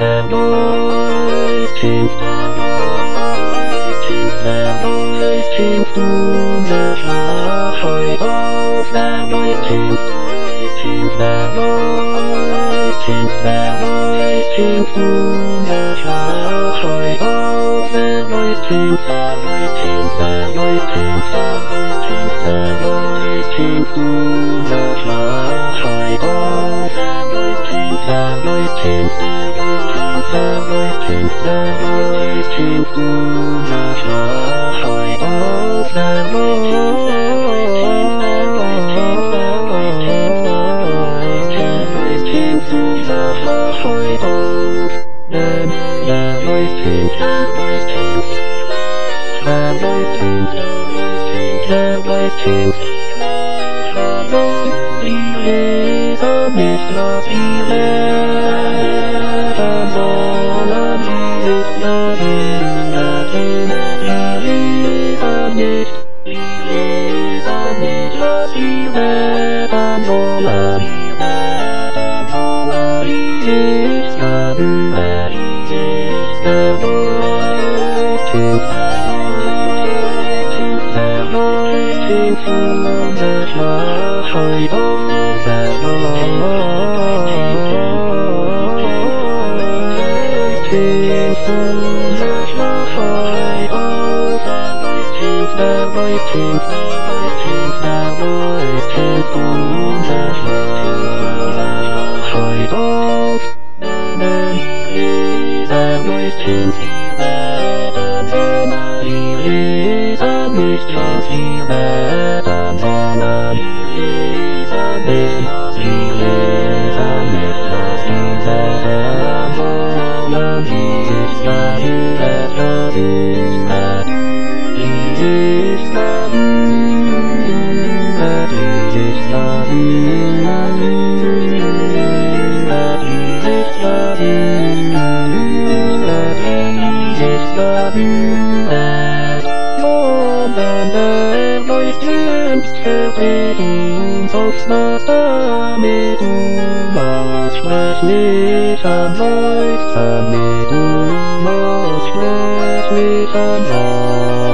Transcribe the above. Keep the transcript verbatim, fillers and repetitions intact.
the noise change, the noise change, the noise change to the height of the noise change, change the noise change, the noise change to the height of the noise change, the noise change, the noise change, the noise change, the noise change to the height of the noise change, the noise change, the noise change, the noise change to the height of the noise change, the noise change, the noise change, the noise change, the noise change to the height of the noise change, the noise change, the noise change, the noise change, the noise change, the noise is a myth, not Much less, much less,